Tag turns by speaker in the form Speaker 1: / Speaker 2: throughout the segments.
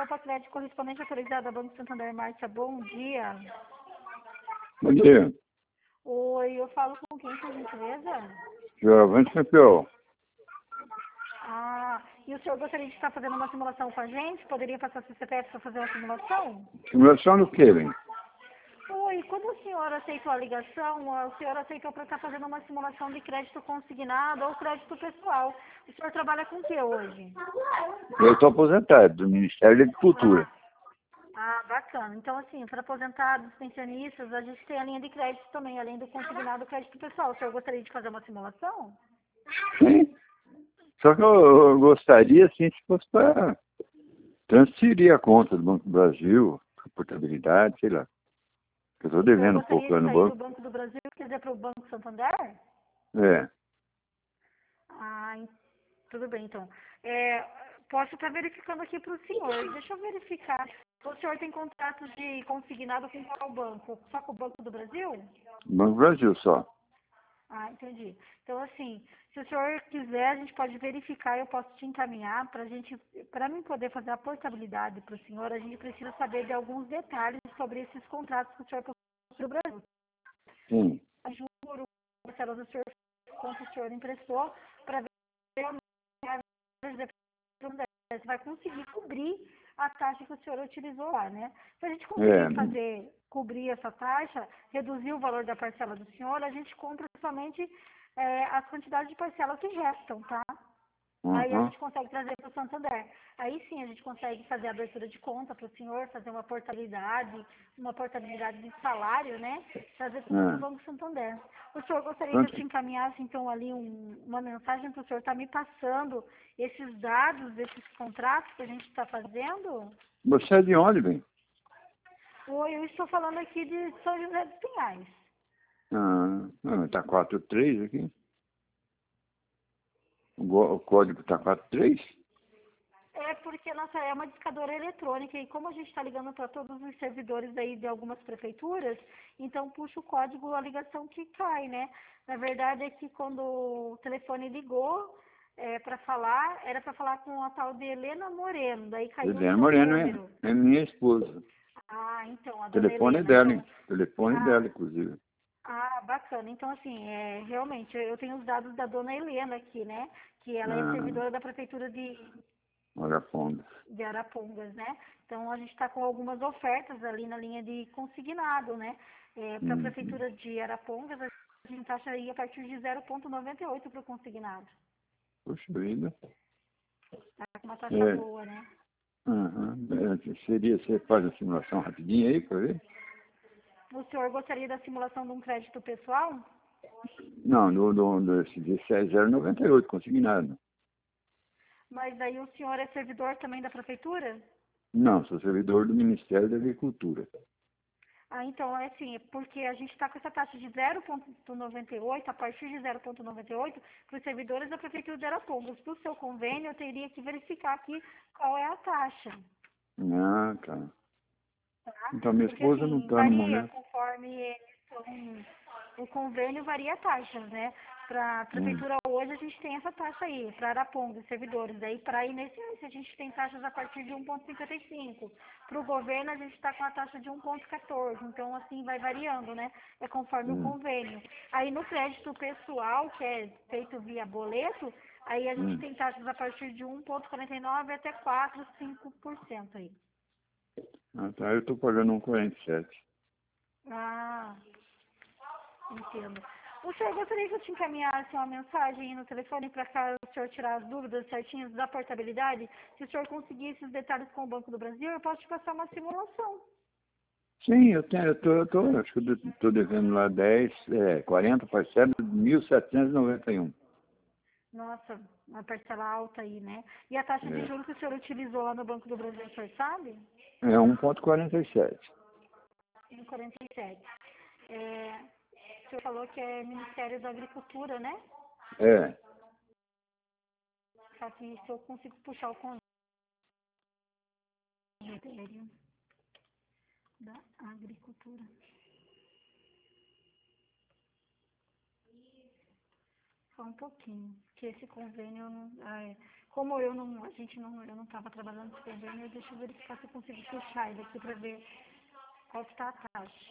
Speaker 1: para crédito correspondente autorizado ao Banco Santander. Márcia, bom dia.
Speaker 2: Bom dia.
Speaker 1: Oi, eu falo com quem, por gentileza?
Speaker 2: Giovanni Campeão.
Speaker 1: Ah, e o senhor gostaria de estar fazendo uma simulação com a gente? Poderia passar seu CPF para fazer uma simulação?
Speaker 2: Simulação do que, hein?
Speaker 1: Oi, quando o senhor aceitou a ligação, o senhor aceitou para estar fazendo uma simulação de crédito consignado ou crédito pessoal. O senhor trabalha com o que hoje?
Speaker 2: Eu estou aposentado do Ministério da Agricultura.
Speaker 1: Bacana. Então, assim, para aposentados, pensionistas, a gente tem a linha de crédito também, além do consignado crédito pessoal. O senhor gostaria de fazer uma simulação?
Speaker 2: Sim. Só que eu gostaria, assim, se fosse para transferir a conta do Banco do Brasil, a portabilidade, sei lá. Eu estou devendo um pouco lá no
Speaker 1: banco.
Speaker 2: banco.
Speaker 1: Do Banco do Brasil e quiser para o Banco Santander?
Speaker 2: É.
Speaker 1: Tudo bem, então. Posso estar verificando aqui para o senhor. Deixa eu verificar. O senhor tem contrato de consignado com qual banco? Só com o Banco do Brasil?
Speaker 2: Banco do Brasil só.
Speaker 1: Entendi. Então, assim, se o senhor quiser, a gente pode verificar, eu posso te encaminhar para mim poder fazer a portabilidade para o senhor, a gente precisa saber de alguns detalhes sobre esses contratos que o senhor possui para o Brasil.
Speaker 2: Sim.
Speaker 1: A juro, a parcela do senhor, quanto o senhor emprestou, para ver se vai conseguir cobrir a taxa que o senhor utilizou lá, né? Se a gente conseguir cobrir essa taxa, reduzir o valor da parcela do senhor, a gente compra somente as quantidades de parcelas que restam, tá? Aí a gente consegue trazer para o Santander. Aí sim a gente consegue fazer a abertura de conta para o senhor, fazer uma portabilidade de salário, né? Trazer tudo para o Banco Santander. O senhor gostaria que eu te encaminhasse, então, ali uma mensagem para o senhor estar me passando esses dados, esses contratos que a gente está fazendo?
Speaker 2: Você é de onde, bem?
Speaker 1: Oi, eu estou falando aqui de São José dos Pinhais.
Speaker 2: Tá 43 aqui. O código tá 43?
Speaker 1: É porque nossa é uma discadora eletrônica e como a gente está ligando para todos os servidores aí de algumas prefeituras, então puxa o código a ligação que cai, né? Na verdade é que quando o telefone ligou para falar, era para falar com a tal de Helena Moreno, daí caiu o
Speaker 2: Helena
Speaker 1: seu
Speaker 2: Moreno
Speaker 1: número.
Speaker 2: é minha esposa.
Speaker 1: Então, a
Speaker 2: O
Speaker 1: dona
Speaker 2: telefone
Speaker 1: Helena,
Speaker 2: dela,
Speaker 1: então.
Speaker 2: hein? O telefone dela, inclusive.
Speaker 1: Bacana. Então, assim, realmente, eu tenho os dados da dona Helena aqui, né? Que ela é servidora da prefeitura de Arapongas, né? Então, a gente está com algumas ofertas ali na linha de consignado, né? Para a prefeitura de Arapongas, a gente taxa aí a partir de 0,98 para o consignado.
Speaker 2: Puxa vida.
Speaker 1: Tá com uma taxa boa, né?
Speaker 2: Você faz a simulação rapidinho aí para ver?
Speaker 1: O senhor gostaria da simulação de um crédito pessoal?
Speaker 2: Não, desse é 0,98 consignado.
Speaker 1: Mas aí o senhor é servidor também da prefeitura?
Speaker 2: Não, sou servidor do Ministério da Agricultura.
Speaker 1: Então, é assim, porque a gente está com essa taxa de 0,98, a partir de 0,98, para os servidores da Prefeitura de Arapongas. Para o seu convênio, eu teria que verificar aqui qual é a taxa.
Speaker 2: Tá.
Speaker 1: Tá?
Speaker 2: Então, minha
Speaker 1: Porque,
Speaker 2: esposa não
Speaker 1: assim,
Speaker 2: está no
Speaker 1: varia,
Speaker 2: momento.
Speaker 1: conforme o convênio varia taxas, né? Para a prefeitura hoje a gente tem essa taxa aí, para Arapongas, servidores. Daí para a INSS a gente tem taxas a partir de 1,55. Para o governo a gente está com a taxa de 1,14. Então assim vai variando, né? É conforme o convênio. Aí no crédito pessoal, que é feito via boleto, aí a gente tem taxas a partir de 1,49 até 4, 5% aí.
Speaker 2: Tá, eu estou pagando 1,47.
Speaker 1: Entendo. O senhor gostaria que eu te encaminhasse uma mensagem aí no telefone para cá o senhor tirar as dúvidas certinhas da portabilidade? Se o senhor conseguir esses detalhes com o Banco do Brasil, eu posso te passar uma simulação.
Speaker 2: Sim, acho que eu estou devendo lá 40 parcelas de 1.791.
Speaker 1: Nossa, uma parcela alta aí, né? E a taxa de juros que o senhor utilizou lá no Banco do Brasil, o senhor sabe?
Speaker 2: É 1,47.
Speaker 1: 1,47. O senhor falou que é Ministério da Agricultura, né? Só que se eu consigo puxar o convênio da Agricultura. Só um pouquinho, que esse convênio, Como eu não estava trabalhando nesse convênio, deixa eu verificar se eu consigo fechar ele aqui para ver qual que está a taxa.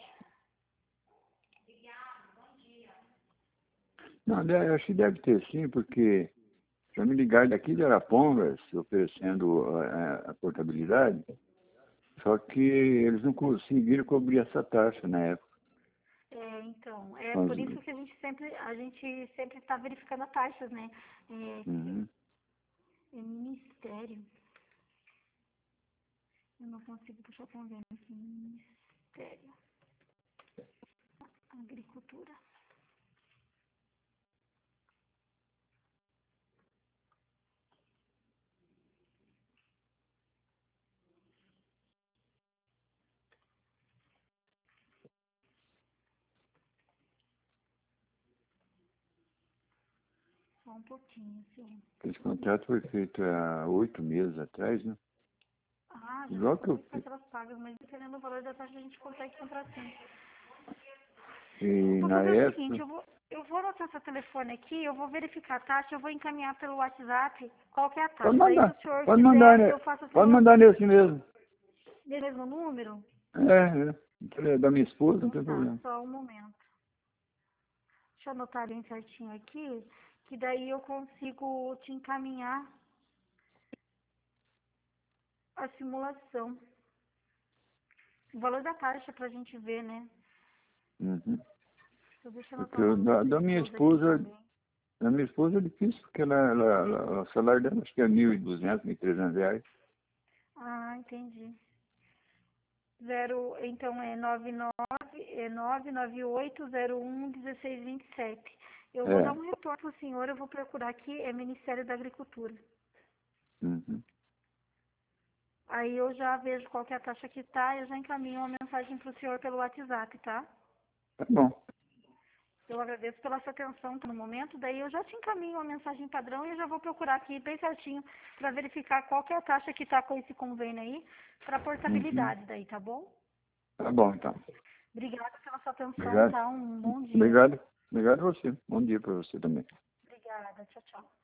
Speaker 2: Não, eu acho que deve ter sim, porque já me ligaram daqui de Arapongas oferecendo a portabilidade, só que eles não conseguiram cobrir essa taxa na época.
Speaker 1: Então, por isso que a gente sempre está verificando as taxas, né? Ministério. Eu não consigo puxar o convênio aqui. Ministério. Agricultura. Só um pouquinho, sim.
Speaker 2: Esse contrato foi feito há 8 meses atrás, né?
Speaker 1: Já
Speaker 2: Igual que eu
Speaker 1: fiz parcelas pagas, mas dependendo do valor da taxa a gente consegue comprar sim.
Speaker 2: E
Speaker 1: Vou
Speaker 2: na
Speaker 1: fazer o
Speaker 2: época...
Speaker 1: seguinte, eu vou anotar seu telefone aqui, eu vou verificar a taxa, eu vou encaminhar pelo WhatsApp qual que é a taxa.
Speaker 2: Pode mandar,
Speaker 1: Daí, se o senhor
Speaker 2: pode
Speaker 1: quiser,
Speaker 2: mandar, né?
Speaker 1: eu faço a
Speaker 2: Pode mandar nesse mesmo.
Speaker 1: mesmo número?
Speaker 2: Da minha esposa, não
Speaker 1: Então
Speaker 2: tem
Speaker 1: tá,
Speaker 2: problema.
Speaker 1: só um momento. Deixa eu anotar bem certinho aqui, que daí eu consigo te encaminhar a simulação. O valor da taxa pra gente ver, né?
Speaker 2: Uhum.
Speaker 1: Então, deixa eu anotar
Speaker 2: Porque
Speaker 1: o nome da
Speaker 2: da
Speaker 1: sua
Speaker 2: minha
Speaker 1: esposa aqui
Speaker 2: esposa,
Speaker 1: também.
Speaker 2: da minha esposa é difícil, porque o salário dela acho que é 1.200, 1.300 reais.
Speaker 1: Ah, entendi. Então é 998011627. Eu vou dar
Speaker 2: É.
Speaker 1: um retorno para o senhor, eu vou procurar aqui, é Ministério da Agricultura.
Speaker 2: Uhum.
Speaker 1: Aí eu já vejo qual que é a taxa que está, eu já encaminho uma mensagem para o senhor pelo WhatsApp, tá?
Speaker 2: Tá bom.
Speaker 1: Eu agradeço pela sua atenção no momento, daí eu já te encaminho uma mensagem padrão e eu já vou procurar aqui bem certinho para verificar qual que é a taxa que está com esse convênio aí, para
Speaker 2: Uhum.
Speaker 1: portabilidade daí, tá bom?
Speaker 2: Tá bom, então.
Speaker 1: Obrigada pela sua atenção,
Speaker 2: Obrigado.
Speaker 1: tá? Um bom dia.
Speaker 2: Obrigado. Obrigado a você. Bom dia para você também.
Speaker 1: Obrigada, tchau, tchau.